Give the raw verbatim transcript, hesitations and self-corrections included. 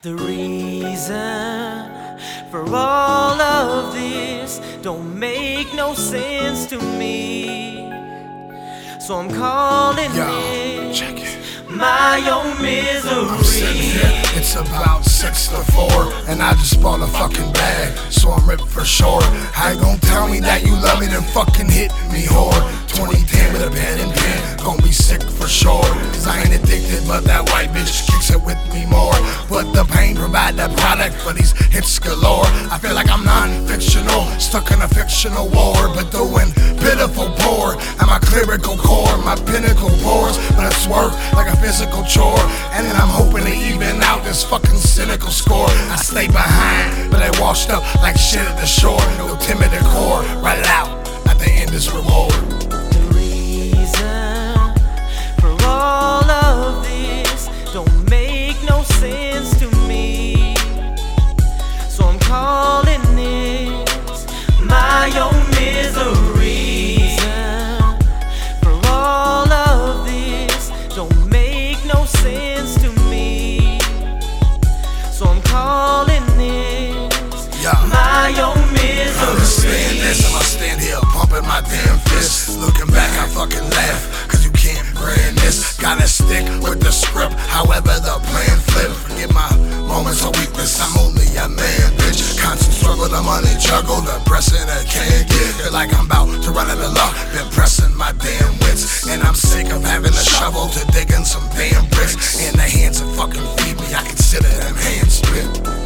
The reason for all of this don't make no sense to me, so I'm calling Yo, it check it. my own misery. I'm sitting here, it's about six to four, and I just bought a fucking bag, so I'm ripped for sure. How you gon' tell me that you love me, then fucking hit me, whore? twenty ten with a pen and pen, gon' be sick for sure. Cause I ain't addicted, but that white bitch kicks it with me more. But the pain provide the product for these hits galore. I feel like I'm non-fictional, stuck in a fictional war, but doing pitiful poor. And my clerical core, my pinnacle pours, but it's work like a physical chore. And then I'm hoping to even out this fucking cynical score. I stay behind, but I washed up like shit at the shore. No timid core, write it out, at the end is reward. The reason for all of this don't make no sense to me, so I'm calling it my own misery. For all of this don't make no sense to me, so I'm calling it Yeah. my own misery. Understand this, I'ma stand here pumping my damn fist. Looking back, I fucking laugh, cause you can't brand this. Gotta stick with the script, however the plan flip. Forget my moments of weakness, I'm only a man, bitch. Constant struggle, the money juggle, the pressing I can't get. Feel like I'm about to run out of luck, been pressing my damn wits. And I'm sick of having a shovel to digging some damn bricks. In the hands that fucking feed me, I consider them hands split.